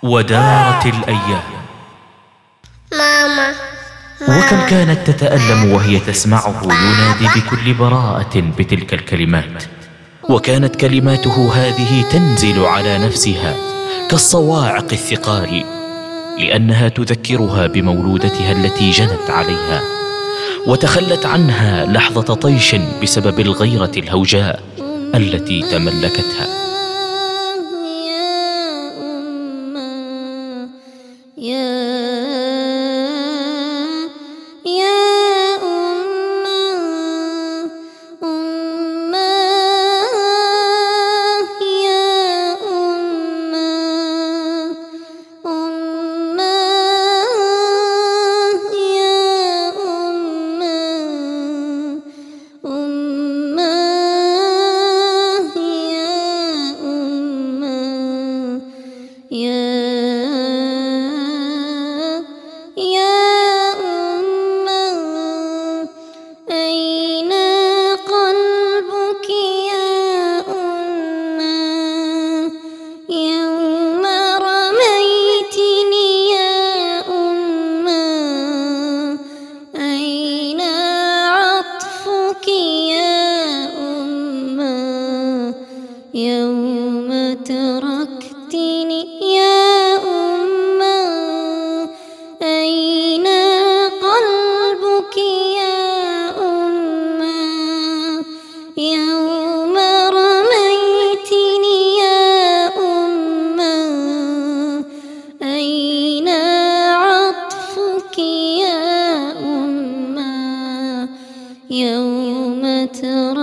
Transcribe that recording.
ودارت الأيام. ماما. وكم كانت تتألم وهي تسمعه ينادي بكل براءة بتلك الكلمات، وكانت كلماته هذه تنزل على نفسها كالصواعق الثقال، لأنها تذكرها بمولودتها التي جنت عليها وتخلت عنها لحظة طيش بسبب الغيرة الهوجاء التي تملكتها. يوم تركتني يا أمّا، أين قلبك يا أمّا؟ يوم رميتني يا أمّا، أين عطفك يا أمّا؟ يوم تركتني